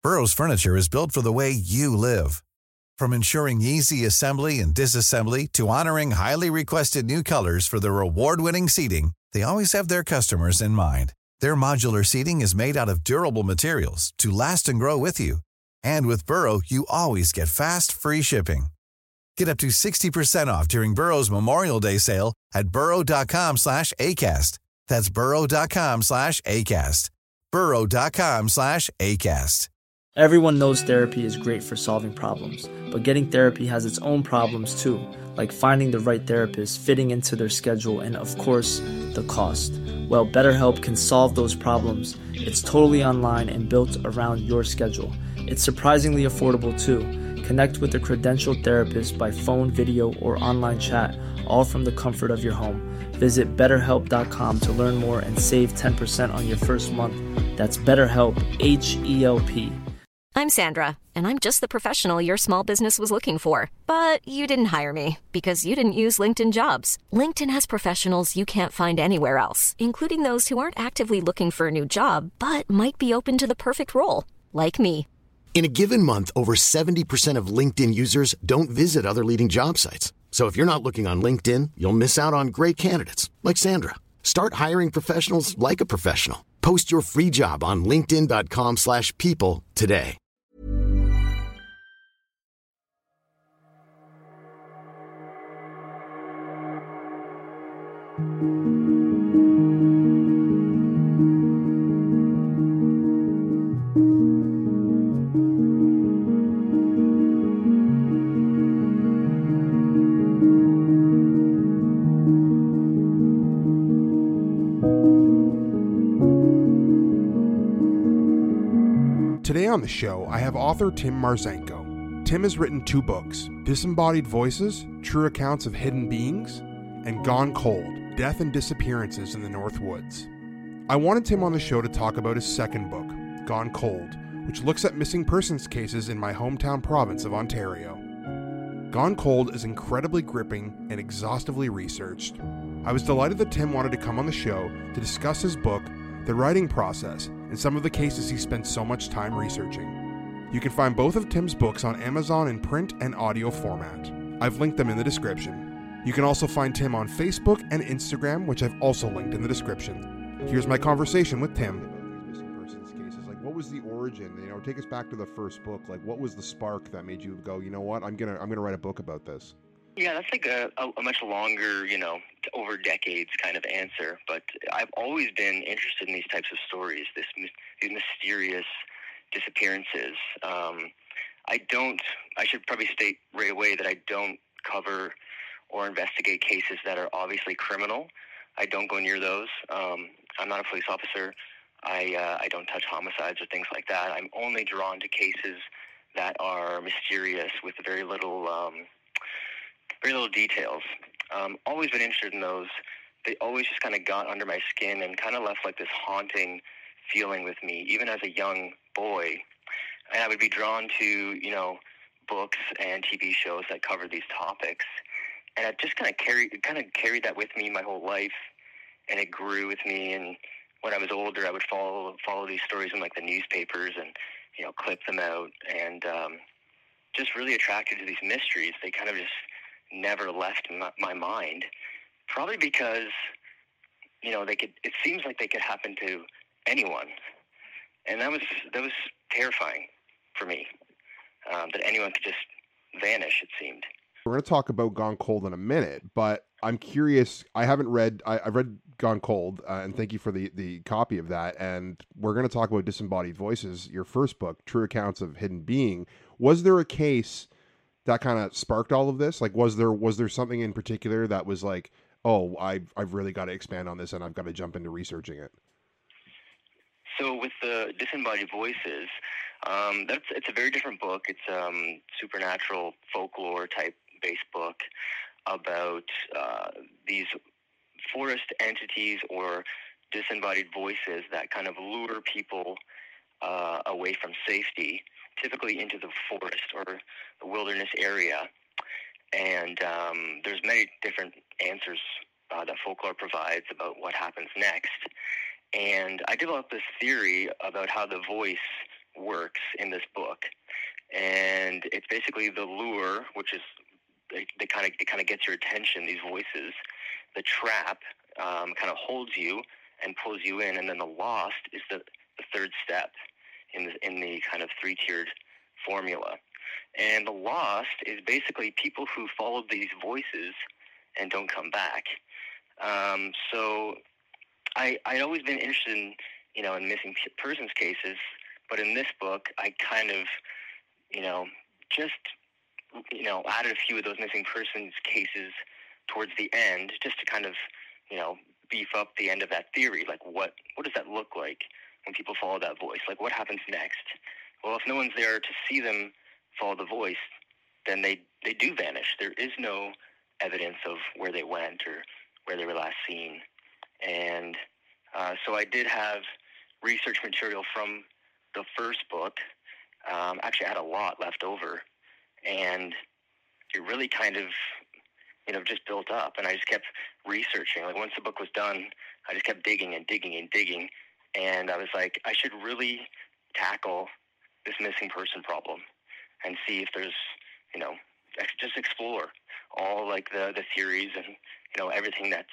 Burrow's furniture is built for the way you live. From ensuring easy assembly and disassembly to honoring highly requested new colors for their award-winning seating, they always have their customers in mind. Their modular seating is made out of durable materials to last and grow with you. And with Burrow, you always get fast, free shipping. Get up to 60% off during Burrow's Memorial Day sale at burrow.com/ACAST. That's burrow.com/ACAST. burrow.com/ACAST. Everyone knows therapy is great for solving problems, but getting therapy has its own problems too, like finding the right therapist, fitting into their schedule, and of course, the cost. Well, BetterHelp can solve those problems. It's totally online and built around your schedule. It's surprisingly affordable too. Connect with a credentialed therapist by phone, video, or online chat, all from the comfort of your home. Visit BetterHelp.com to learn more and save 10% on your first month. That's BetterHelp, H-E-L-P. I'm Sandra, and I'm just the professional your small business was looking for. But you didn't hire me because you didn't use LinkedIn Jobs. LinkedIn has professionals you can't find anywhere else, including those who aren't actively looking for a new job, but might be open to the perfect role, like me. In a given month, over 70% of LinkedIn users don't visit other leading job sites. So if you're not looking on LinkedIn, you'll miss out on great candidates like Sandra. Start hiring professionals like a professional. Post your free job on linkedin.com/people today. Today on the show, I have author Tim Marzenko. Tim has written 2 books, Disembodied Voices, True Accounts of Hidden Beings, and Gone Cold, Death and Disappearances in the North Woods. I wanted Tim on the show to talk about his second book, Gone Cold, which looks at missing persons cases in my hometown province of Ontario. Gone Cold is incredibly gripping and exhaustively researched. I was delighted that Tim wanted to come on the show to discuss his book, the writing process, and some of the cases he spent so much time researching. You can find both of Tim's books on Amazon in print and audio format. I've linked them in the description. You can also find Tim on Facebook and Instagram, which I've also linked in the description. Here's my conversation with Tim. Missing persons cases, like, what was the origin? Take us back to the first book. Like, what was the spark that made you go, you know what, I'm gonna write a book about this? Yeah, that's like a much longer, over decades kind of answer. But I've always been interested in these types of stories, these mysterious disappearances. I should probably state right away that I don't cover or investigate cases that are obviously criminal. I don't go near those. I'm not a police officer. I don't touch homicides or things like that. I'm only drawn to cases that are mysterious with very little details. Always been interested in those. They always just kind of got under my skin and kind of left like this haunting feeling with me, even as a young boy. And I would be drawn to, books and TV shows that cover these topics. And I just kind of carried that with me my whole life, and it grew with me. And when I was older, I would follow these stories in like the newspapers and, clip them out, and just really attracted to these mysteries. They kind of just never left my mind, probably because, it seems like they could happen to anyone. And that was terrifying for me, that anyone could just vanish, it seemed. We're going to talk about Gone Cold in a minute, but I'm curious. I've read Gone Cold, and thank you for the copy of that. And we're going to talk about Disembodied Voices, your first book, True Accounts of Hidden Being. Was there a case that kind of sparked all of this? Like, was there something in particular that was like, oh, I've really got to expand on this and I've got to jump into researching it? So with the Disembodied Voices, it's a very different book. It's supernatural folklore type based book about these forest entities or disembodied voices that kind of lure people away from safety, typically into the forest or the wilderness area. And there's many different answers that folklore provides about what happens next. And I developed this theory about how the voice works in this book. And it's basically the lure, which is it kind of gets your attention, these voices. The trap kind of holds you and pulls you in, and then the lost is the third step in the kind of three-tiered formula. And the lost is basically people who followed these voices and don't come back. So I'd always been interested in, in missing persons cases, but in this book, I kind of, just, added a few of those missing persons cases towards the end, just to kind of, beef up the end of that theory. Like, what does that look like when people follow that voice? Like, what happens next? Well, if no one's there to see them follow the voice, then they do vanish. There is no evidence of where they went or where they were last seen. And so I did have research material from the first book. Actually, I had a lot left over, and it really kind of, just built up. And I just kept researching. Like, once the book was done, I just kept digging and digging and digging. And I was like, I should really tackle this missing person problem and see if there's, just explore all like the theories and, everything that's,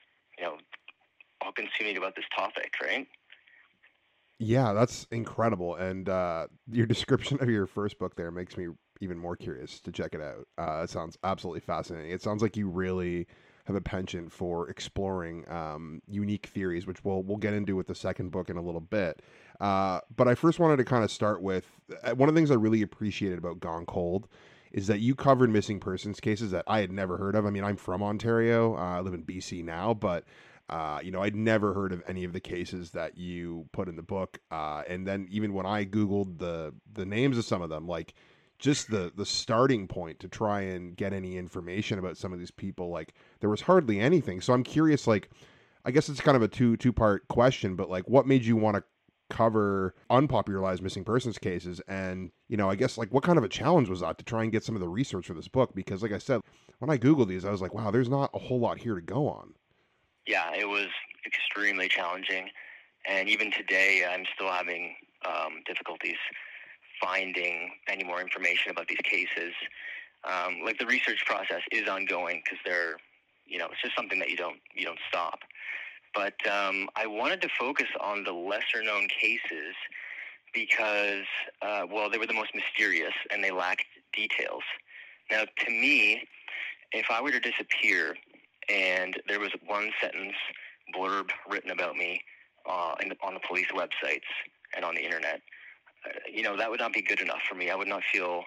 all consuming about this topic, right? Yeah, that's incredible. And your description of your first book there makes me even more curious to check it out. It sounds absolutely fascinating. It sounds like you really have a penchant for exploring unique theories, which we'll get into with the second book in a little bit. But I first wanted to kind of start with one of the things I really appreciated about Gone Cold is that you covered missing persons cases that I had never heard of. I mean, I'm from Ontario. I live in BC now, but I'd never heard of any of the cases that you put in the book. And then even when I Googled the names of some of them, like just the starting point to try and get any information about some of these people, like there was hardly anything. So I'm curious, like, I guess it's kind of a two-part question, but like what made you want to cover unpopularized missing persons cases? And, I guess like what kind of a challenge was that to try and get some of the research for this book? Because like I said, when I Googled these, I was like, wow, there's not a whole lot here to go on. Yeah, it was extremely challenging, and even today I'm still having difficulties finding any more information about these cases. Like the research process is ongoing because they're, it's just something that you don't stop. But I wanted to focus on the lesser known cases because, they were the most mysterious and they lacked details. Now, to me, if I were to disappear and there was one sentence blurb written about me on the police websites and on the internet, that would not be good enough for me. I would not feel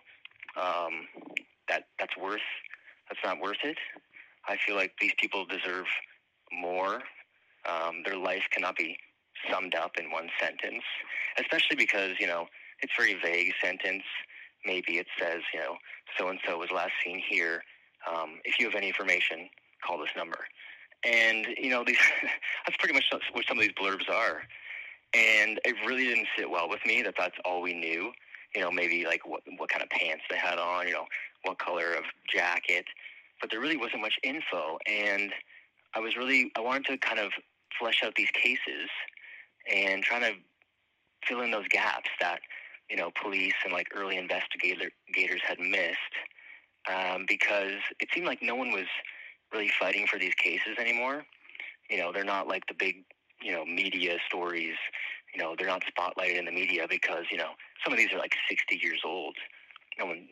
that's not worth it. I feel like these people deserve more. Their life cannot be summed up in one sentence, especially because, it's a very vague sentence. Maybe it says, so-and-so was last seen here. If you have any information, call this number. And, these that's pretty much what some of these blurbs are. And it really didn't sit well with me that that's all we knew. Maybe like what kind of pants they had on, what color of jacket. But there really wasn't much info. And I wanted to kind of flesh out these cases and trying to fill in those gaps that, police and like early investigators had missed. Because it seemed like no one was really fighting for these cases anymore. They're not like the big, media stories. They're not spotlighted in the media because, some of these are like 60 years old. No one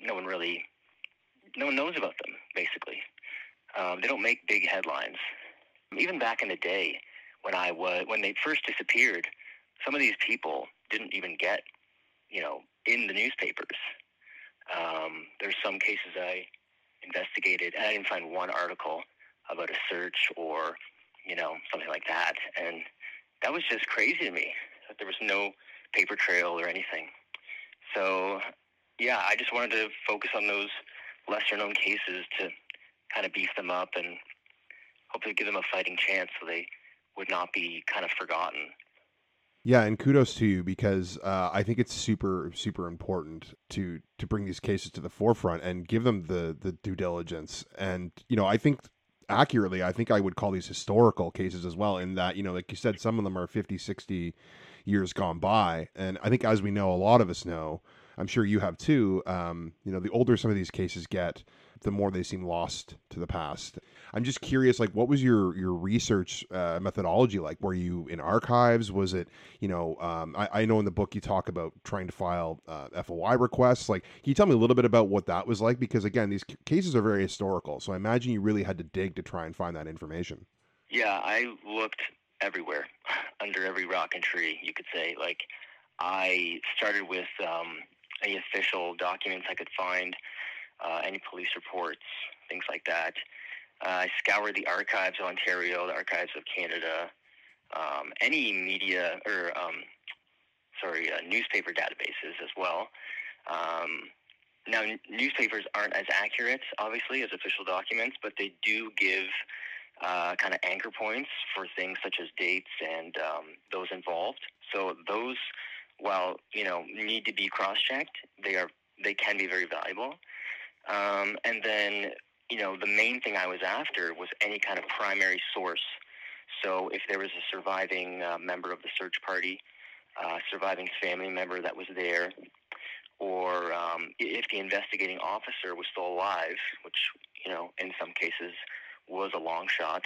knows about them, basically. They don't make big headlines. Even back in the day when they first disappeared, some of these people didn't even get, in the newspapers. There's some cases I investigated, and I didn't find one article about a search or, something like that. And that was just crazy to me, that there was no paper trail or anything. So, yeah, I just wanted to focus on those lesser-known cases to kind of beef them up and hopefully give them a fighting chance so they would not be kind of forgotten. Yeah, and kudos to you because I think it's super, super important to bring these cases to the forefront and give them the due diligence. And, I think accurately, I think I would call these historical cases as well in that, like you said, some of them are 50, 60 years gone by. And I think, as we know, a lot of us know, I'm sure you have too, the older some of these cases get, the more they seem lost to the past. I'm just curious, like, what was your research methodology like? Were you in archives? Was it, I know in the book you talk about trying to file FOI requests. Like, can you tell me a little bit about what that was like? Because again, these cases are very historical, so I imagine you really had to dig to try and find that information. Yeah, I looked everywhere, under every rock and tree, you could say. Like, I started with any official documents I could find, any police reports, things like that. I scoured the archives of Ontario, the archives of Canada, any media or newspaper databases as well. Now, newspapers aren't as accurate, obviously, as official documents, but they do give kind of anchor points for things such as dates and those involved. So those, while need to be cross-checked, they can be very valuable. And then, the main thing I was after was any kind of primary source. So if there was a surviving member of the search party, surviving family member that was there, or if the investigating officer was still alive, which, in some cases was a long shot,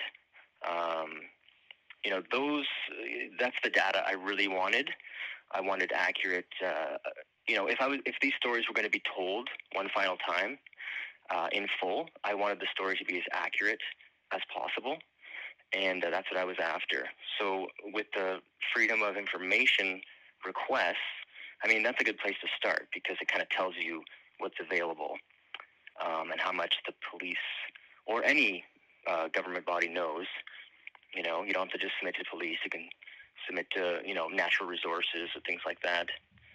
that's the data I really wanted. I wanted accurate, if these stories were going to be told one final time in full, I wanted the story to be as accurate as possible, and that's what I was after. So with the Freedom of Information requests, that's a good place to start because it kind of tells you what's available and how much the police or any government body knows. You don't have to just submit to police. You can submit to, natural resources or things like that.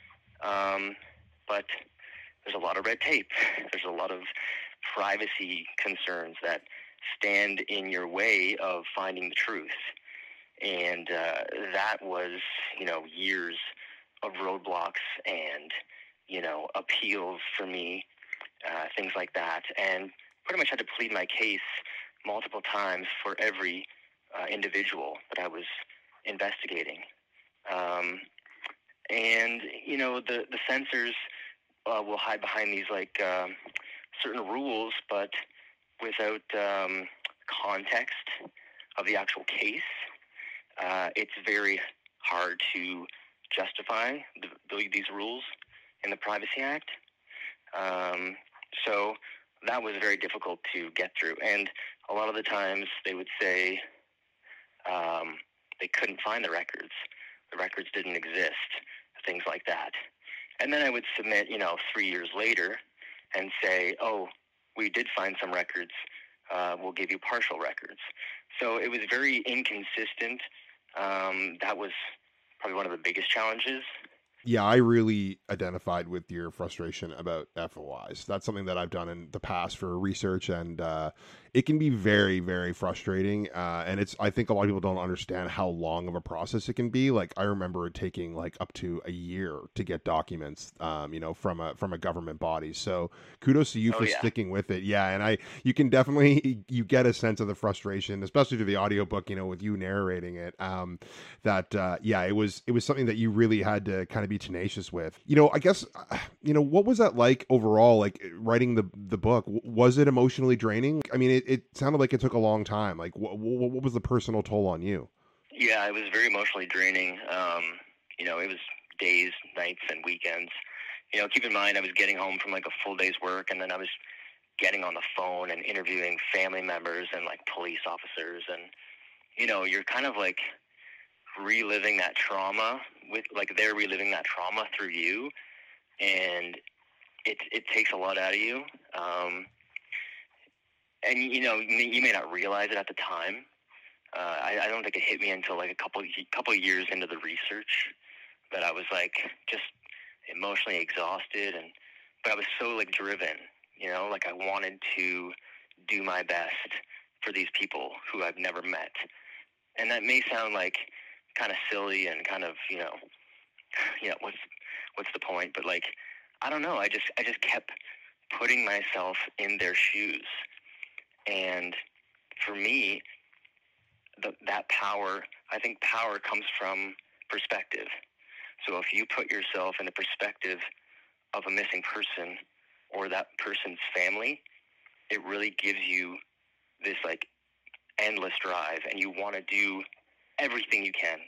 But there's a lot of red tape. There's a lot of privacy concerns that stand in your way of finding the truth. And that was, years of roadblocks and, appeals for me, things like that. And pretty much had to plead my case multiple times for every individual that I was investigating. And, the censors will hide behind these, certain rules, but without context of the actual case, it's very hard to justify these rules in the Privacy Act. So that was very difficult to get through. And a lot of the times they would say they couldn't find the records. The records didn't exist, things like that. And then I would submit, 3 years later and say, oh, we did find some records. We'll give you partial records. So it was very inconsistent. That was probably one of the biggest challenges. Yeah, I really identified with your frustration about FOIs. That's something that I've done in the past for research, and it can be very, very frustrating. And I think a lot of people don't understand how long of a process it can be. Like, I remember it taking up to a year to get documents, from a government body. So kudos to you for sticking with it. Yeah, and you can definitely, you get a sense of the frustration, especially through the audiobook, with you narrating it. It was something that you really had to kind of be tenacious with. I guess, what was that like overall, like writing the book? Was it emotionally draining? I mean, it sounded like it took a long time. Like, what was the personal toll on you? Yeah, it was very emotionally draining. It was days, nights, and weekends. Keep in mind, I was getting home from a full day's work, and then I was getting on the phone and interviewing family members and police officers, and you're kind of reliving that trauma with they're reliving that trauma through you, and it takes a lot out of you. And you may not realize it at the time. I don't think it hit me until a couple of years into the research that I was just emotionally exhausted, but I was so driven. I wanted to do my best for these people who I've never met, and that may sound kind of silly and kind of what's the point? But I don't know. I just kept putting myself in their shoes, and for me, that power. I think power comes from perspective. So if you put yourself in the perspective of a missing person or that person's family, it really gives you this like endless drive, and you want to do everything you can.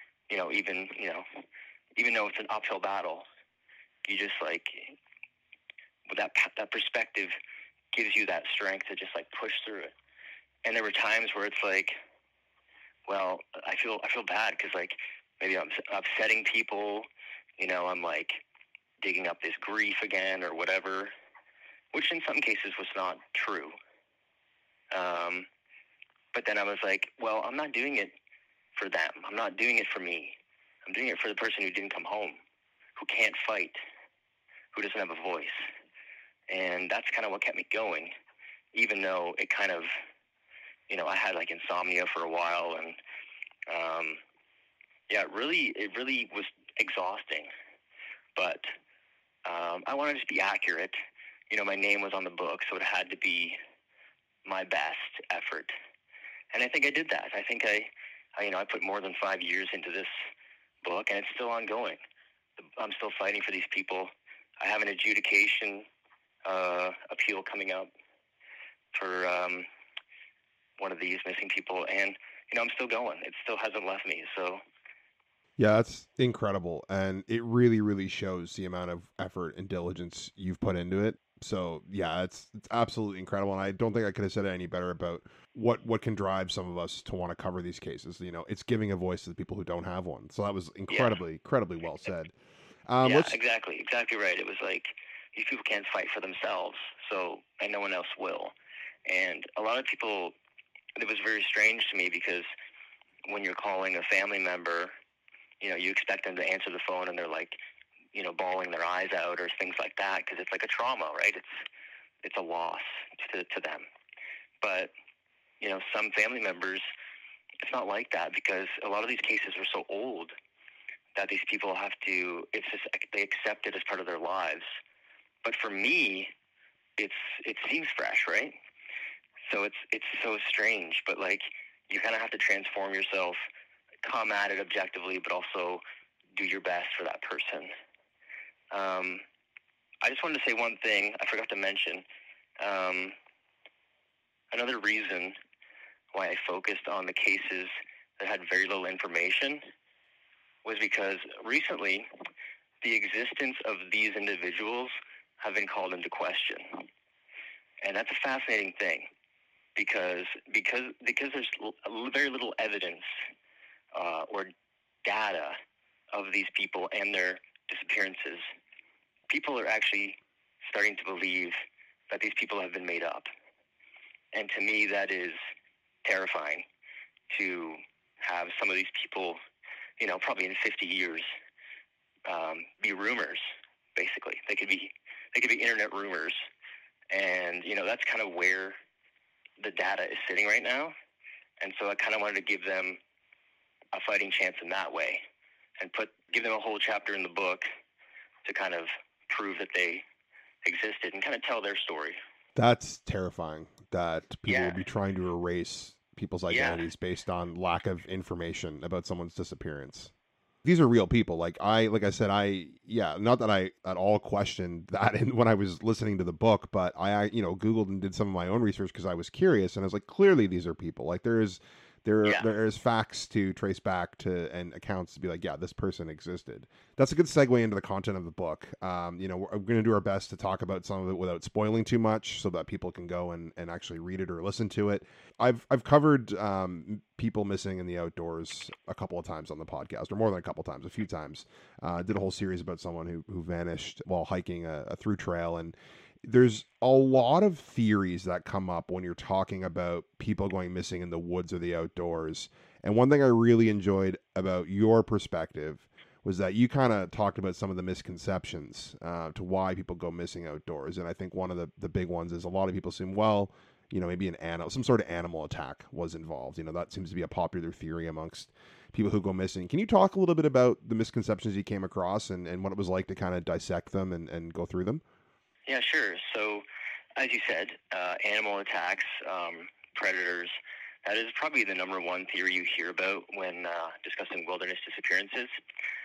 Even though it's an uphill battle, you just like that perspective gives you that strength to just like push through it. And there were times where it's like, well, I feel bad because like maybe I'm upsetting people. I'm like digging up this grief again or whatever, which in some cases was not true. But then I was like, well, I'm not doing it for them. I'm not doing it for me. I'm doing it for the person who didn't come home, who can't fight, who doesn't have a voice. And that's kind of what kept me going, even though it kind of, I had like insomnia for a while, and it really was exhausting. But I wanted to just be accurate. My name was on the book, so it had to be my best effort. And I think I did that. I think I put more than 5 years into this book, and it's still ongoing. I'm still fighting for these people. I have an adjudication appeal coming up for one of these missing people, and I'm still going. It still hasn't left me. So yeah, that's incredible, and it really, really shows the amount of effort and diligence you've put into it. So yeah, it's absolutely incredible, and I don't think I could have said it any better about what can drive some of us to want to cover these cases. It's giving a voice to the people who don't have one. So that was incredibly well said. Exactly right. It was like these people can't fight for themselves, and no one else will. And a lot of people, it was very strange to me because when you're calling a family member, you expect them to answer the phone and they're like, bawling their eyes out or things like that because it's like a trauma, right? It's a loss to them. But, some family members, it's not like that because a lot of these cases are so old that these people they accept it as part of their lives. But for me, it seems fresh, right? So it's so strange, but like you kind of have to transform yourself, come at it objectively, but also do your best for that person. I just wanted to say one thing I forgot to mention. Another reason why I focused on the cases that had very little information was because recently the existence of these individuals have been called into question. And that's a fascinating thing because there's very little evidence or data of these people and their disappearances. People are actually starting to believe that these people have been made up. And to me, that is terrifying to have some of these people, probably in 50 years, be rumors, basically. They could be internet rumors. And, that's kind of where the data is sitting right now. And so I kind of wanted to give them a fighting chance in that way and give them a whole chapter in the book to kind of prove that they existed and kind of tell their story. That's terrifying that people will be trying to erase people's identities based on lack of information about someone's disappearance. These are real people. Like I said, not that I at all questioned that when I was listening to the book, but I Googled and did some of my own research because I was curious, and I was like, clearly these are people. Like there is facts to trace back to and accounts to be like, yeah, this person existed. That's a good segue into the content of the book. We're going to do our best to talk about some of it without spoiling too much so that people can go and actually read it or listen to it. I've covered people missing in the outdoors a couple of times on the podcast, or more than a couple of times, a few times. Did a whole series about someone who vanished while hiking a through trail, and there's a lot of theories that come up when you're talking about people going missing in the woods or the outdoors. And one thing I really enjoyed about your perspective was that you kind of talked about some of the misconceptions to why people go missing outdoors. And I think one of the big ones is a lot of people assume, well, maybe some sort of animal attack was involved. That seems to be a popular theory amongst people who go missing. Can you talk a little bit about the misconceptions you came across and what it was like to kind of dissect them and go through them? Yeah, sure. So, as you said, animal attacks, predators, that is probably the number one theory you hear about when discussing wilderness disappearances.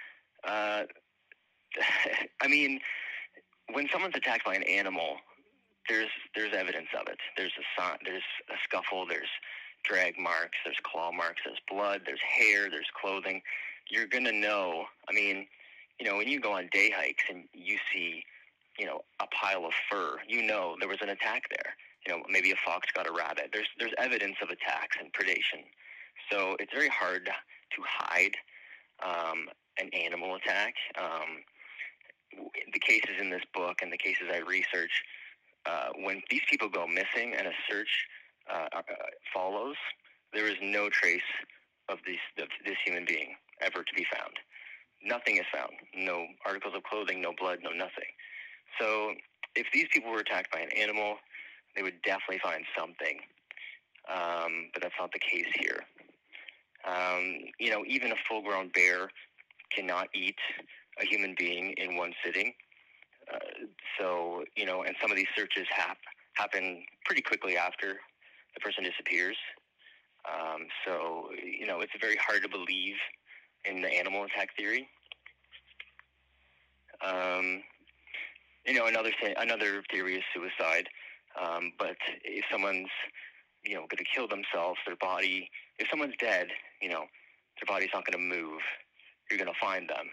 I mean, when someone's attacked by an animal, there's evidence of it. There's a scuffle, there's drag marks, there's claw marks, there's blood, there's hair, there's clothing. You're going to know. I mean, when you go on day hikes and you see, a pile of fur, there was an attack there. Maybe a fox got a rabbit. There's evidence of attacks and predation. So it's very hard to hide an animal attack. The cases in this book and the cases I research, when these people go missing and a search follows, there is no trace of this human being ever to be found. Nothing is found. No articles of clothing, no blood, no nothing. So if these people were attacked by an animal, they would definitely find something. But that's not the case here. Even a full-grown bear cannot eat a human being in one sitting. And some of these searches happen pretty quickly after the person disappears. It's very hard to believe in the animal attack theory. Another theory is suicide. But if someone's, going to kill themselves, if someone's dead, their body's not going to move. You're going to find them.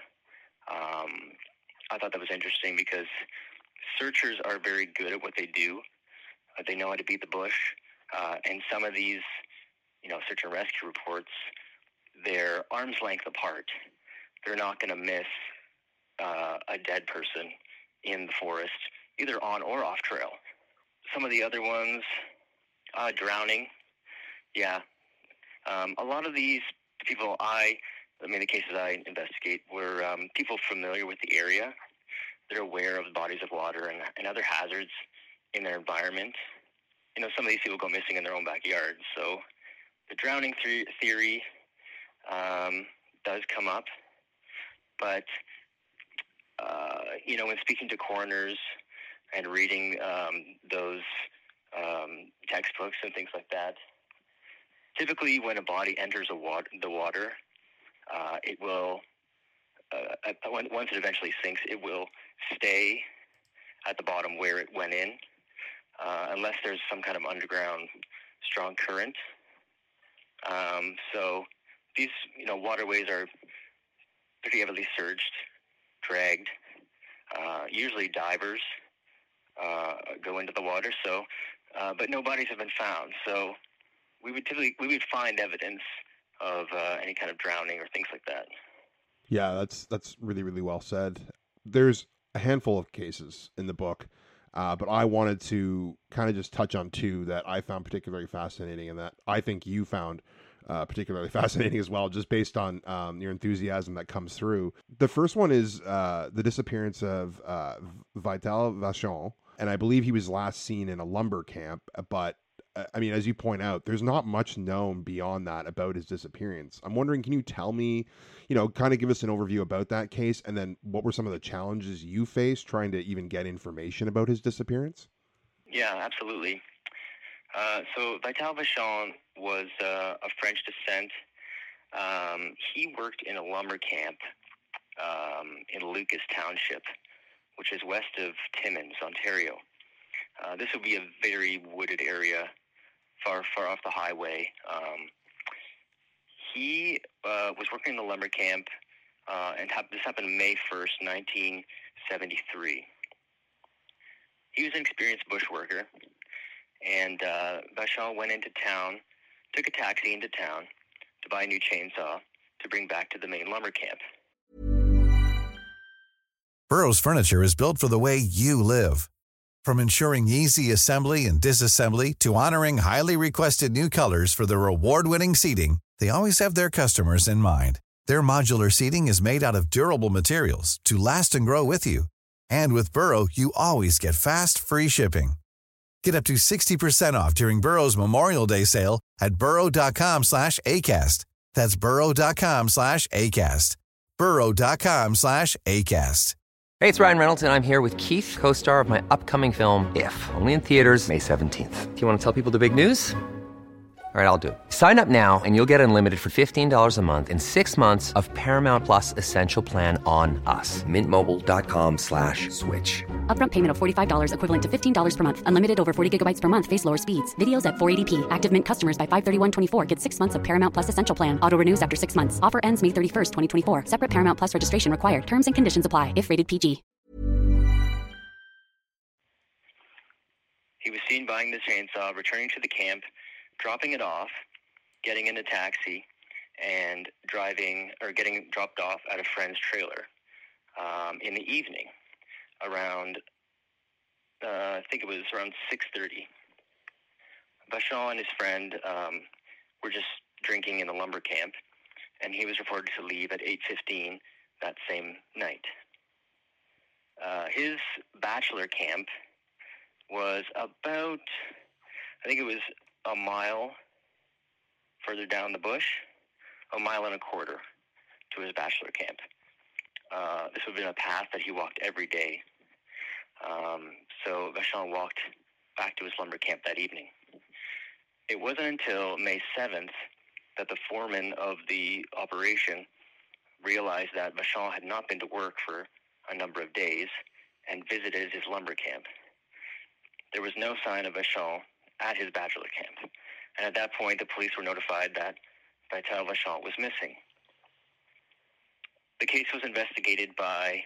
I thought that was interesting because searchers are very good at what they do. They know how to beat the bush. And some of these, search and rescue reports, they're arm's length apart. They're not going to miss a dead person in the forest, either on or off trail. Some of the other ones, drowning. Yeah. A lot of these people the cases I investigate were people familiar with the area. They're aware of bodies of water and other hazards in their environment. Some of these people go missing in their own backyard. So the drowning theory does come up. But, when speaking to coroners and reading those textbooks and things like that, typically when a body enters the water, it will, once it eventually sinks, it will stay at the bottom where it went in, unless there's some kind of underground strong current. So these, waterways are pretty heavily surged, dragged. Usually divers go into the water. So, but no bodies have been found. So we would find evidence of any kind of drowning or things like that. Yeah, that's really, really well said. There's a handful of cases in the book, but I wanted to kind of just touch on two that I found particularly fascinating and that I think you found particularly fascinating as well, just based on your enthusiasm that comes through. The first one is the disappearance of Vital Vachon, and I believe he was last seen in a lumber camp, but as you point out, there's not much known beyond that about his disappearance. I'm wondering, can you tell me, kind of give us an overview about that case, and then what were some of the challenges you faced trying to even get information about his disappearance? Yeah, absolutely. So Vital Vachon was of French descent. He worked in a lumber camp in Lucas Township, which is west of Timmins, Ontario. This would be a very wooded area, far off the highway. He was working in the lumber camp, and this happened May 1st, 1973. He was an experienced bushworker, and Vachon went into town, took a taxi into town to buy a new chainsaw to bring back to the main lumber camp. Burrow's furniture is built for the way you live. From ensuring easy assembly and disassembly to honoring highly requested new colors for their award-winning seating, they always have their customers in mind. Their modular seating is made out of durable materials to last and grow with you. And with Burrow, you always get fast, free shipping. Get up to 60% off during Burrow's Memorial Day sale at burrow.com/ACAST. That's burrow.com/ACAST. burrow.com/ACAST. Hey, it's Ryan Reynolds, and I'm here with Keith, co-star of my upcoming film, If, only in theaters May 17th. Do you want to tell people the big news? All right, I'll do it. Sign up now and you'll get unlimited for $15 a month and 6 months of Paramount Plus Essential Plan on us. MintMobile.com/switch. Upfront payment of $45 equivalent to $15 per month. Unlimited over 40 gigabytes per month. Face lower speeds. Videos at 480p. Active Mint customers by 531.24 get 6 months of Paramount Plus Essential Plan. Auto renews after 6 months. Offer ends May 31st, 2024. Separate Paramount Plus registration required. Terms and conditions apply if rated PG. He was seen buying the chainsaw, returning to the camp, dropping it off, getting in a taxi, and getting dropped off at a friend's trailer in the evening around, I think it was around 6:30. Vachon and his friend were just drinking in the lumber camp, and he was reported to leave at 8:15 that same night. His bachelor camp was about, I think it was a mile further down the bush, a mile and a quarter to his bachelor camp. This would have been a path that he walked every day. So Vachon walked back to his lumber camp that evening. It wasn't until May 7th that the foreman of the operation realized that Vachon had not been to work for a number of days and visited his lumber camp. There was no sign of Vachon at his bachelor camp, and at that point the police were notified that Vital Vachon was missing. The case was investigated by,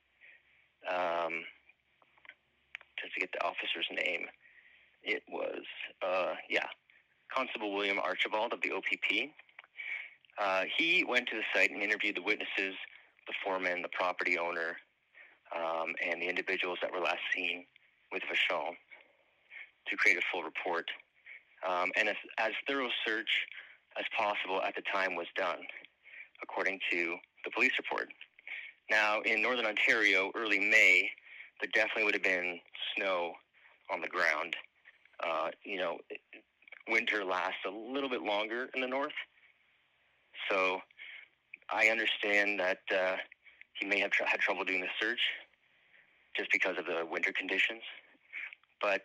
just to get the officer's name, it was, Constable William Archibald of the OPP. He went to the site and interviewed the witnesses, the foreman, the property owner, and the individuals that were last seen with Vachon to create a full report. And as thorough search as possible at the time was done, according to the police report. Now, in northern Ontario, early May, there definitely would have been snow on the ground. Winter lasts a little bit longer in the north. So I understand that he may have had trouble doing the search just because of the winter conditions. But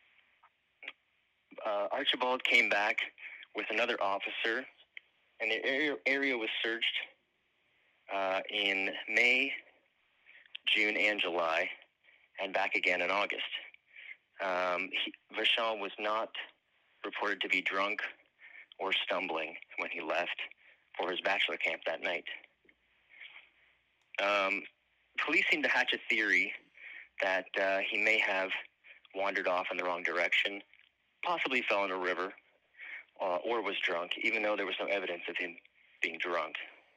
Archibald came back with another officer, and the area was searched in May, June, and July, and back again in August. Vachon was not reported to be drunk or stumbling when he left for his bachelor camp that night. Police seem to hatch a theory that he may have wandered off in the wrong direction, possibly fell in a river, or was drunk, even though there was no evidence of him being drunk.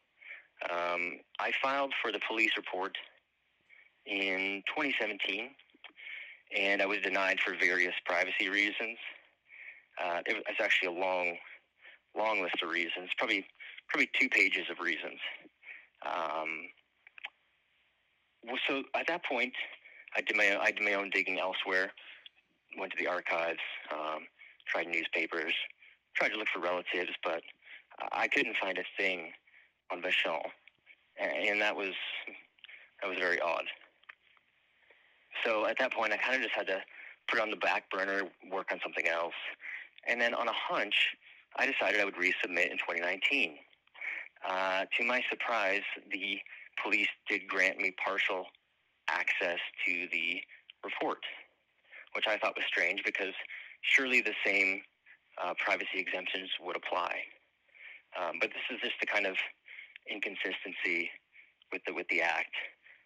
I filed for the police report in 2017, and I was denied for various privacy reasons. It's actually a long list of reasons, probably 2 pages of reasons. So at that point, I did my own digging elsewhere. Went to the archives, tried newspapers, tried to look for relatives, but I couldn't find a thing on Vachon, and that was very odd. So at that point, I kind of just had to put it on the back burner, work on something else, and then on a hunch, I decided I would resubmit in 2019. To my surprise, the police did grant me partial access to the report, which I thought was strange because surely the same privacy exemptions would apply. But this is just the kind of inconsistency with the act.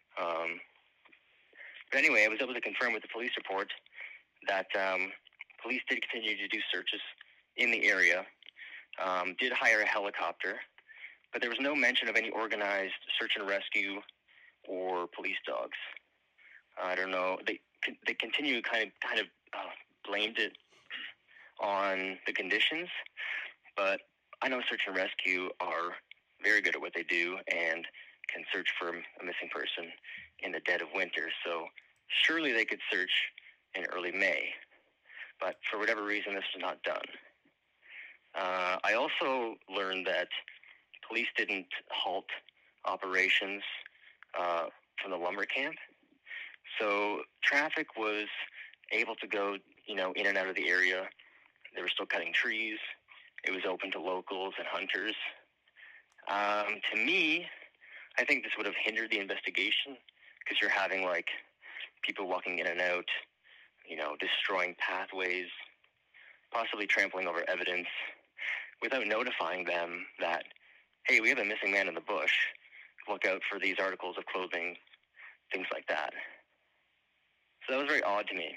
But anyway, I was able to confirm with the police report that police did continue to do searches in the area, did hire a helicopter, but there was no mention of any organized search and rescue or police dogs. I don't know. They continue kind of blamed it on the conditions, but I know search and rescue are very good at what they do and can search for a missing person in the dead of winter. So surely they could search in early May, but for whatever reason, this was not done. I also learned that police didn't halt operations from the lumber camp. So traffic was able to go, in and out of the area. They were still cutting trees. It was open to locals and hunters. To me, I think this would have hindered the investigation because you're having, like, people walking in and out, destroying pathways, possibly trampling over evidence without notifying them that, hey, we have a missing man in the bush. Look out for these articles of clothing, things like that. So that was very odd to me.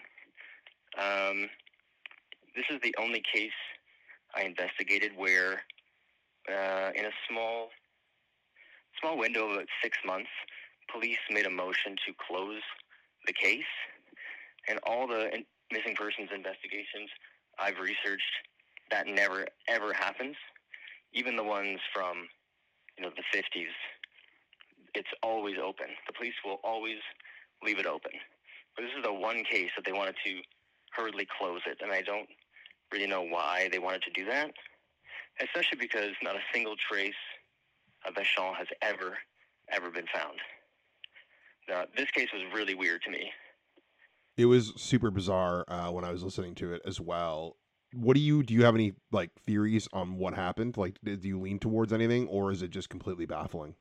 This is the only case I investigated where in a small window of about 6 months, police made a motion to close the case. And all the missing persons investigations I've researched, that never, ever happens. Even the ones from, the 50s, it's always open. The police will always leave it open. But this is the one case that they wanted to hurriedly close it, and I don't really know why they wanted to do that, especially because not a single trace of Vachon has ever been found. Now, this case was really weird to me. It was super bizarre when I was listening to it as well. Do you have any, like, theories on what happened? Like, do you lean towards anything, or is it just completely baffling?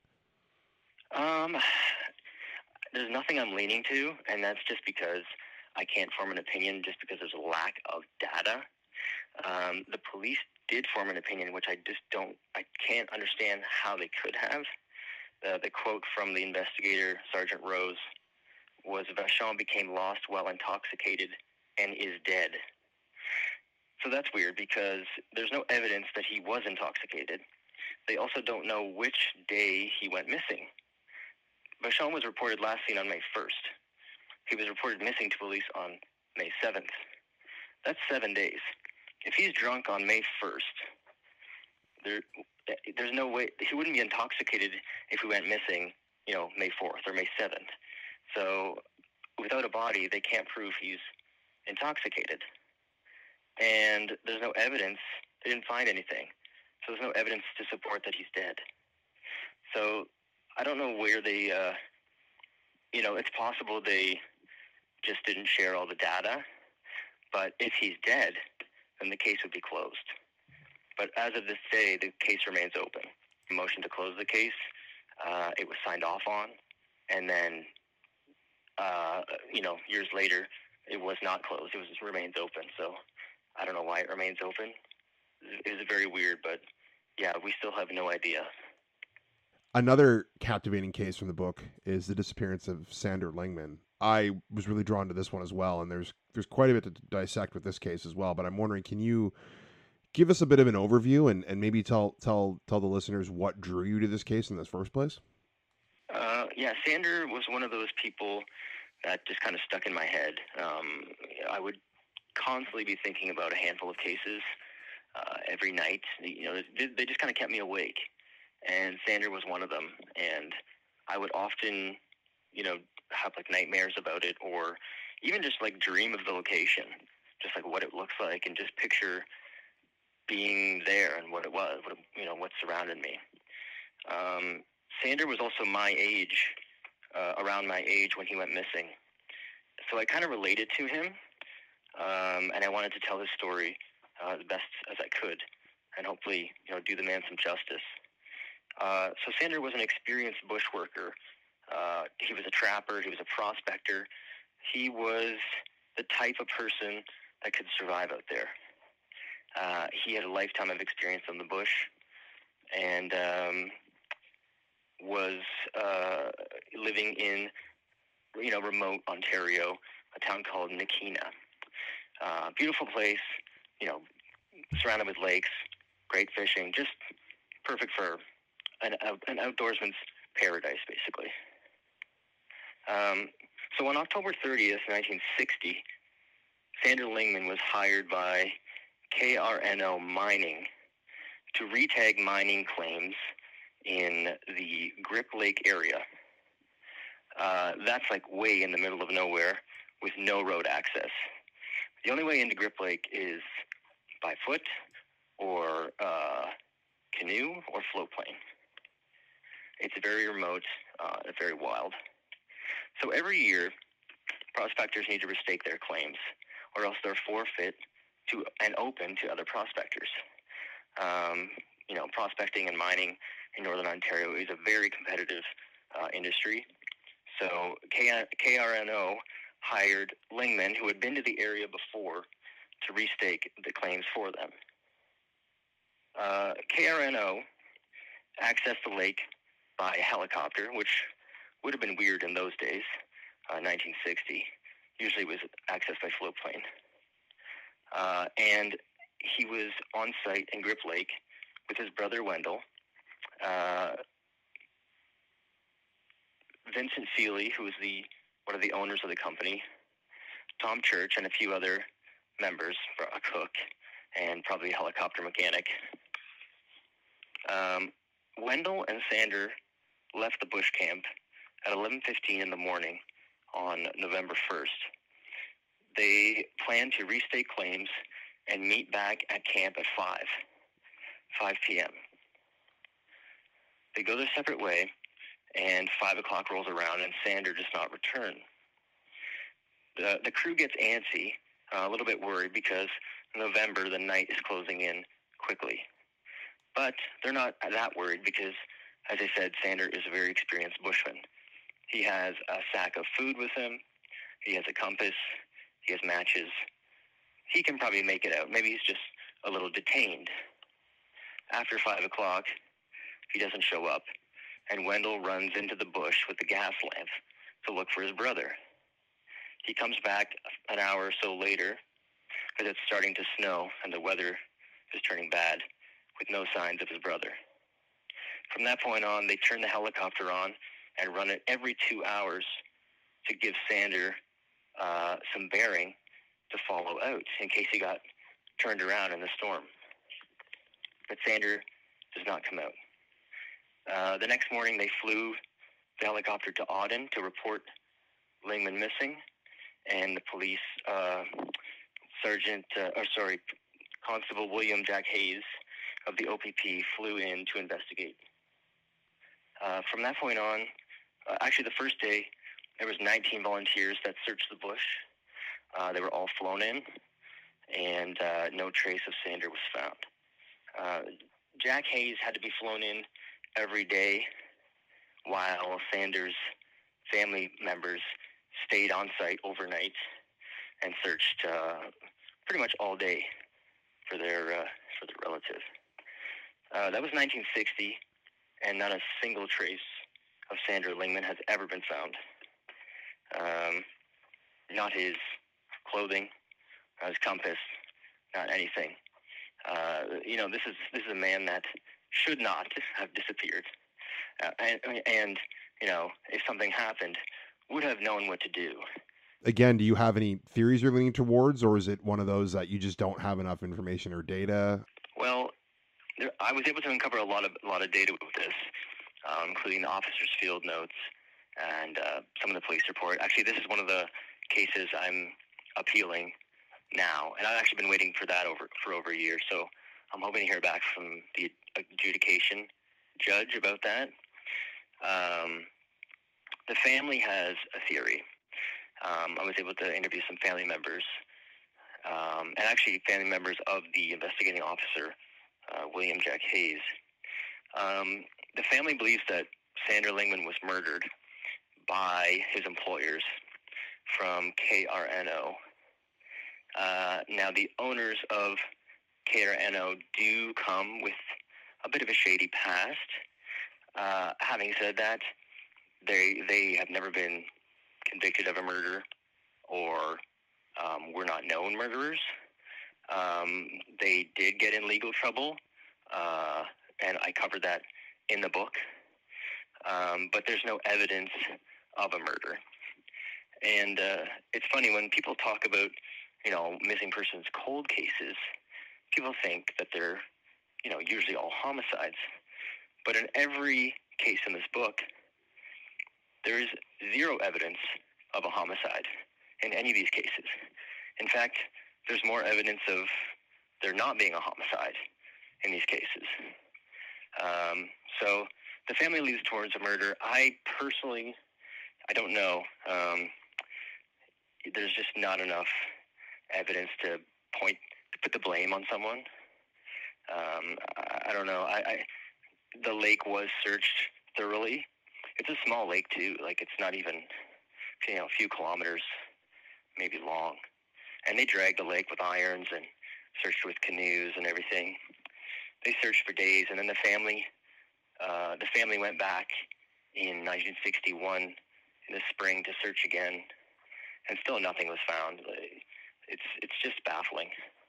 There's nothing I'm leaning to, and that's just because I can't form an opinion just because there's a lack of data. The police did form an opinion, which I can't understand how they could have. The quote from the investigator, Sergeant Rose, was, "Vachon became lost while intoxicated and is dead." So that's weird because there's no evidence that he was intoxicated. They also don't know which day he went missing. Vachon was reported last seen on May 1st. He was reported missing to police on May 7th. That's 7 days. If he's drunk on May 1st, there's no way he wouldn't be intoxicated if he went missing, May 4th or May 7th. So without a body, they can't prove he's intoxicated. And there's no evidence. They didn't find anything. So there's no evidence to support that he's dead. So I don't know where they, it's possible they just didn't share all the data. But if he's dead, then the case would be closed. But as of this day, the case remains open. The motion to close the case, it was signed off on. And then, years later, it was not closed. It remains open. So I don't know why it remains open. It was very weird, but yeah, we still have no idea. Another captivating case from the book is the disappearance of Sander Lingman. I was really drawn to this one as well, and there's quite a bit to dissect with this case as well. But I'm wondering, can you give us a bit of an overview and maybe tell the listeners what drew you to this case in the first place? Yeah, Sander was one of those people that just kind of stuck in my head. I would constantly be thinking about a handful of cases every night. They just kind of kept me awake. And Sander was one of them. And I would often, have like nightmares about it, or even just like dream of the location, just like what it looks like, and just picture being there and what it was, what surrounded me. Sander was also my age, around my age when he went missing. So I kind of related to him, and I wanted to tell his story the best as I could, and hopefully, do the man some justice. So Sander was an experienced bushworker. He was a trapper. He was a prospector. He was the type of person that could survive out there. He had a lifetime of experience in the bush, and was living in, remote Ontario, a town called Nakina. Beautiful place, surrounded with lakes, great fishing, just perfect for an outdoorsman's paradise, basically. So on October 30th, 1960, Sander Lingman was hired by KRNO Mining to retag mining claims in the Grip Lake area. That's like way in the middle of nowhere with no road access. The only way into Grip Lake is by foot or canoe or float plane. It's very remote, very wild. So every year, prospectors need to restake their claims, or else they're forfeit to and open to other prospectors. Prospecting and mining in Northern Ontario is a very competitive industry. So KRNO hired Lingman, who had been to the area before, to restake the claims for them. KRNO accessed the lake by helicopter, which would have been weird in those days, 1960. Usually it was accessed by float plane. And he was on site in Grip Lake with his brother Wendell, Vincent Feely, who was one of the owners of the company, Tom Church, and a few other members, a cook, and probably a helicopter mechanic. Wendell and Sander left the bush camp at 11:15 in the morning on November 1st. They planned to restake claims and meet back at camp at 5 p.m. They go their separate way, and 5 o'clock rolls around, and Sander does not return. The crew gets antsy, a little bit worried, because November, the night is closing in quickly. But they're not that worried because, as I said, Sander is a very experienced bushman. He has a sack of food with him. He has a compass. He has matches. He can probably make it out. Maybe he's just a little detained. After 5 o'clock, he doesn't show up, and Wendell runs into the bush with the gas lamp to look for his brother. He comes back an hour or so later, because it's starting to snow and the weather is turning bad, with no signs of his brother. From that point on, they turn the helicopter on and run it every 2 hours to give Sander some bearing to follow out in case he got turned around in the storm. But Sander does not come out. The next morning, they flew the helicopter to Auden to report Lingman missing, and the police, Constable William Jack Hayes of the OPP flew in to investigate. From that point on, actually the first day, there was 19 volunteers that searched the bush. They were all flown in, and no trace of Sander was found. Jack Hayes had to be flown in every day while Sander's family members stayed on site overnight and searched pretty much all day for their relative. That was 1960, and not a single trace of Sander Lingman has ever been found. Not his clothing, not his compass, not anything. This is a man that should not have disappeared, and if something happened, would have known what to do. Again, do you have any theories you're leaning towards, or is it one of those that you just don't have enough information or data? Well, I was able to uncover a lot of data with this, including the officer's field notes and some of the police report. Actually, this is one of the cases I'm appealing now, and I've actually been waiting for that for over a year. So I'm hoping to hear back from the adjudication judge about that. The family has a theory. I was able to interview some family members, and actually family members of the investigating officer, William Jack Hayes. The family believes that Sander Lingman was murdered by his employers from KRNO. Now, the owners of KRNO do come with a bit of a shady past. Having said that, they have never been convicted of a murder or were not known murderers. They did get in legal trouble, and I covered that in the book. But there's no evidence of a murder. And it's funny, when people talk about, missing persons cold cases, people think that they're, usually all homicides. But in every case in this book, there is zero evidence of a homicide in any of these cases. In fact, there's more evidence of there not being a homicide in these cases. So the family leans towards a murder. I personally, I don't know. There's just not enough evidence to put the blame on someone. I don't know. The lake was searched thoroughly. It's a small lake too. Like, it's not even, a few kilometers maybe long. And they dragged the lake with irons and searched with canoes and everything. They searched for days, and then the family went back in 1961 in the spring to search again, and still nothing was found. It's just baffling.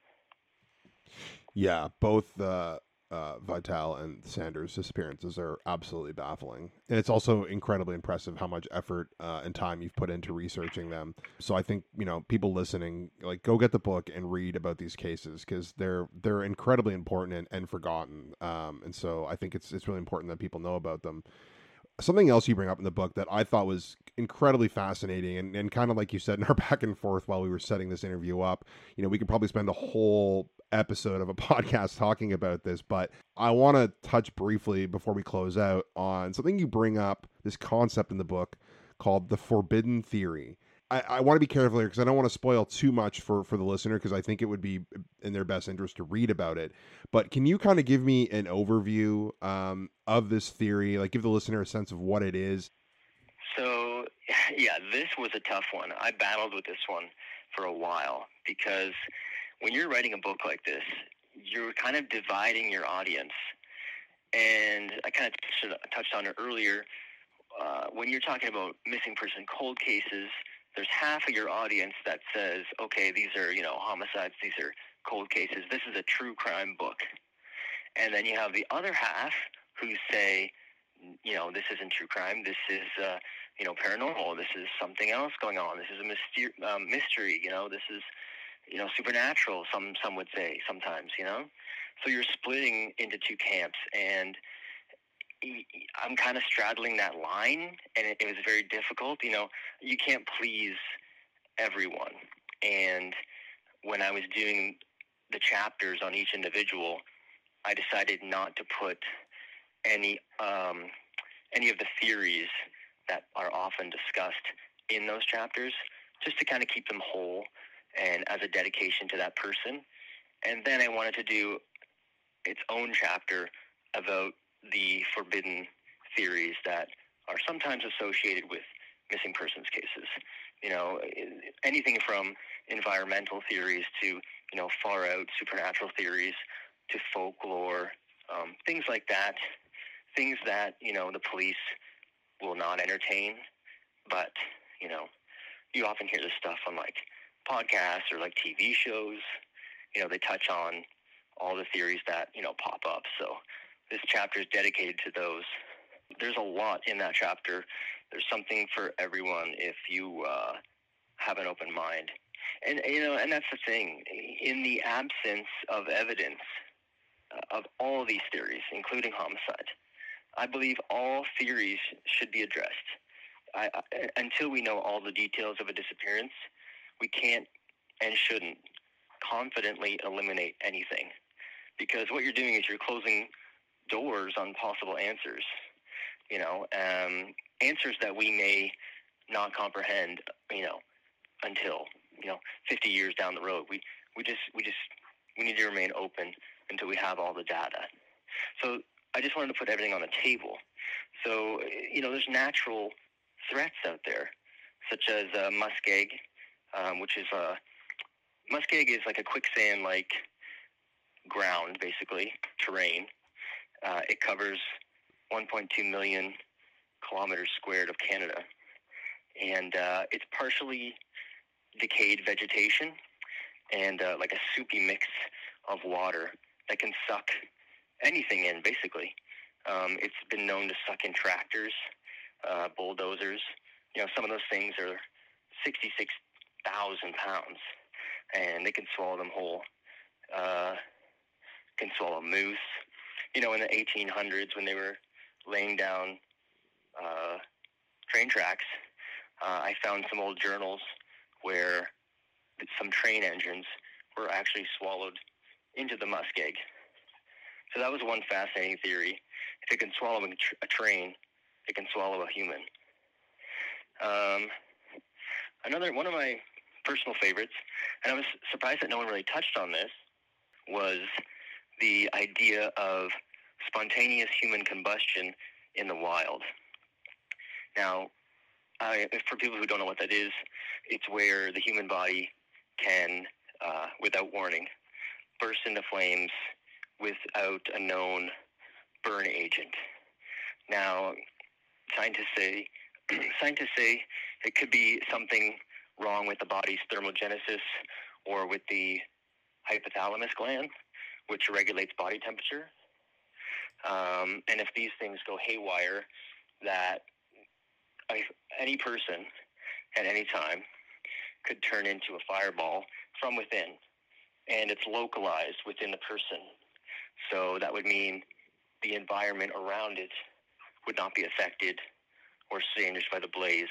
Yeah, both Vitale and Sanders' disappearances are absolutely baffling. And it's also incredibly impressive how much effort and time you've put into researching them. So I think, people listening, like, go get the book and read about these cases, because they're incredibly important and forgotten. And so I think it's really important that people know about them. Something else you bring up in the book that I thought was incredibly fascinating, and kind of like you said in our back and forth while we were setting this interview up, we could probably spend a whole episode of a podcast talking about this, but I want to touch briefly before we close out on something you bring up, this concept in the book called the forbidden theory. I want to be careful here because I don't want to spoil too much for the listener, because I think it would be in their best interest to read about it. But can you kind of give me an overview of this theory, like give the listener a sense of what it is? So, yeah, this was a tough one. I battled with this one for a while, because when you're writing a book like this, you're kind of dividing your audience. And I kind of touched on it earlier. When you're talking about missing person cold cases, there's half of your audience that says, okay, these are, homicides, these are cold cases, this is a true crime book. And then you have the other half who say, this isn't true crime, this is, paranormal, this is something else going on, this is a mystery, this is, supernatural, some would say sometimes, So you're splitting into two camps, and I'm kind of straddling that line, and it was very difficult. You can't please everyone. And when I was doing the chapters on each individual, I decided not to put any of the theories that are often discussed in those chapters, just to kind of keep them whole and as a dedication to that person. And then I wanted to do its own chapter about the forbidden theories that are sometimes associated with missing persons cases. Anything from environmental theories to, far out supernatural theories to folklore, things like that, things that, the police will not entertain. But, you often hear this stuff on like podcasts or like TV shows. They touch on all the theories that, pop up. So this chapter is dedicated to those. There's a lot in that chapter. There's something for everyone if you have an open mind. And, and that's the thing. In the absence of evidence of all these theories, including homicide, I believe all theories should be addressed. Until we know all the details of a disappearance, we can't and shouldn't confidently eliminate anything. Because what you're doing is you're closing doors on possible answers, answers that we may not comprehend, until, 50 years down the road. We need to remain open until we have all the data. So I just wanted to put everything on the table. So, there's natural threats out there, such as muskeg, which is muskeg is like a quicksand-like ground, basically, terrain. It covers 1.2 million kilometers squared of Canada. And it's partially decayed vegetation and like a soupy mix of water that can suck anything in, basically. It's been known to suck in tractors, bulldozers. Some of those things are 66,000 pounds, and they can swallow them whole. Can swallow moose. In the 1800s, when they were laying down train tracks, I found some old journals where some train engines were actually swallowed into the muskeg. So that was one fascinating theory. If it can swallow a train, it can swallow a human. Another one of my personal favorites, and I was surprised that no one really touched on this, was the idea of spontaneous human combustion in the wild. Now, for people who don't know what that is, it's where the human body can, without warning, burst into flames without a known burn agent. Now, scientists say it could be something wrong with the body's thermogenesis or with the hypothalamus gland, which regulates body temperature. And if these things go haywire, that any person at any time could turn into a fireball from within, and it's localized within the person. So that would mean the environment around it would not be affected or singed by the blaze.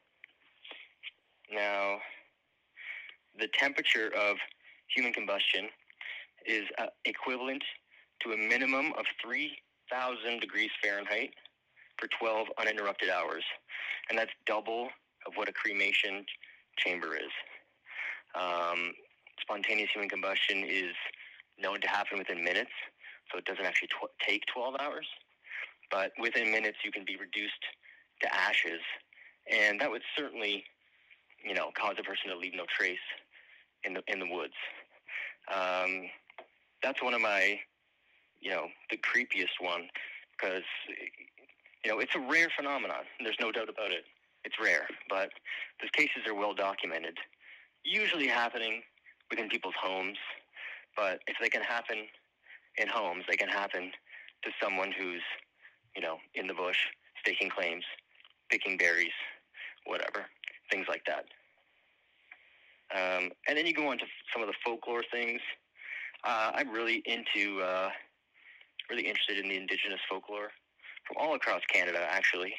Now, the temperature of human combustion is equivalent to a minimum of 3,000 degrees Fahrenheit for 12 uninterrupted hours, and that's double of what a cremation chamber is. Spontaneous human combustion is known to happen within minutes, so it doesn't actually take 12 hours, but within minutes you can be reduced to ashes, and that would certainly, cause a person to leave no trace in the woods. That's one of my, the creepiest one, because, it's a rare phenomenon. There's no doubt about it. It's rare, but those cases are well documented, usually happening within people's homes, but if they can happen in homes, they can happen to someone who's, in the bush, staking claims, picking berries, whatever, things like that. And then you go on to some of the folklore things. I'm really interested in the indigenous folklore from all across Canada, actually.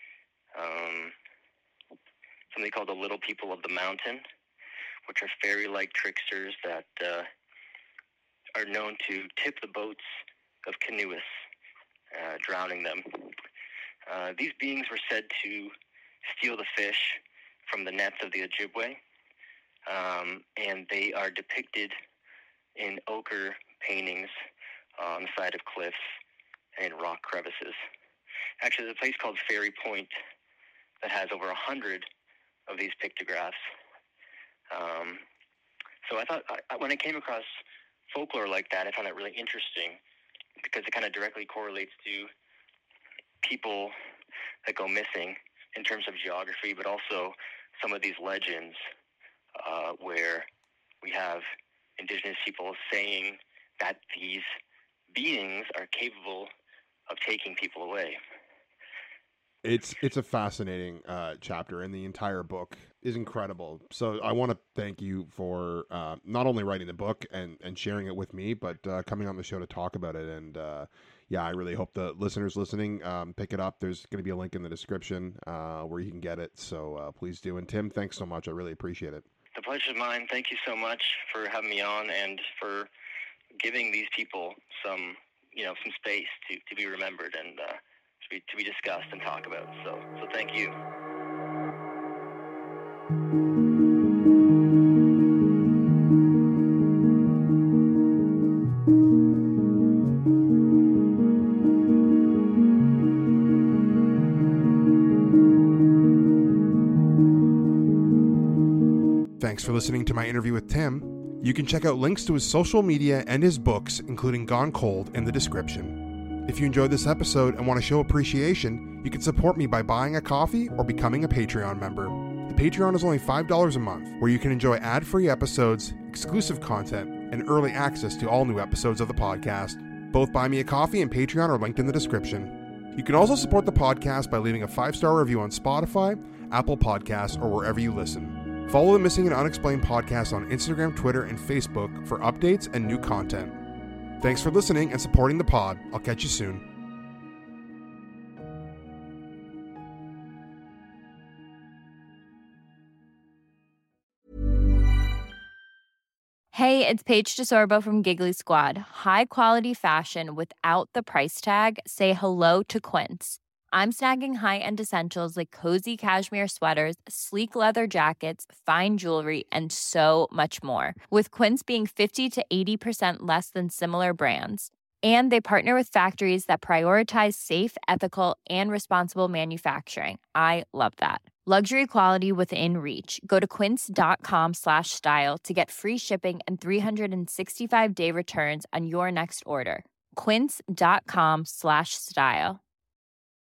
Something called the Little People of the Mountain, which are fairy-like tricksters that are known to tip the boats of canoeists, drowning them. These beings were said to steal the fish from the nets of the Ojibwe, and they are depicted in ochre paintings on the side of cliffs and in rock crevices. Actually, there's a place called Fairy Point that has over 100 of these pictographs. So I thought, when I came across folklore like that, I found it really interesting because it kind of directly correlates to people that go missing in terms of geography, but also some of these legends where we have indigenous people saying that these beings are capable of taking people away. It's a fascinating chapter, and the entire book is incredible. So I want to thank you for not only writing the book and sharing it with me, but coming on the show to talk about it. And I really hope the listeners listening pick it up. There's going to be a link in the description where you can get it. So please do. And Tim, thanks so much. I really appreciate it. The pleasure's mine. Thank you so much for having me on and for giving these people some space to be remembered and to be discussed and talked about. So thank you. Thanks for listening to my interview with Tim. You can check out links to his social media and his books, including Gone Cold, in the description. If you enjoyed this episode and want to show appreciation, you can support me by buying a coffee or becoming a Patreon member. The Patreon is only $5 a month, where you can enjoy ad-free episodes, exclusive content, and early access to all new episodes of the podcast. Both Buy Me a Coffee and Patreon are linked in the description. You can also support the podcast by leaving a 5-star review on Spotify, Apple Podcasts, or wherever you listen. Follow the Missing and Unexplained podcast on Instagram, Twitter, and Facebook for updates and new content. Thanks for listening and supporting the pod. I'll catch you soon. Hey, it's Paige DeSorbo from Giggly Squad. High quality fashion without the price tag. Say hello to Quince. I'm snagging high-end essentials like cozy cashmere sweaters, sleek leather jackets, fine jewelry, and so much more. With Quince being 50 to 80% less than similar brands. And they partner with factories that prioritize safe, ethical, and responsible manufacturing. I love that. Luxury quality within reach. Go to quince.com/style to get free shipping and 365-day returns on your next order. Quince.com/style.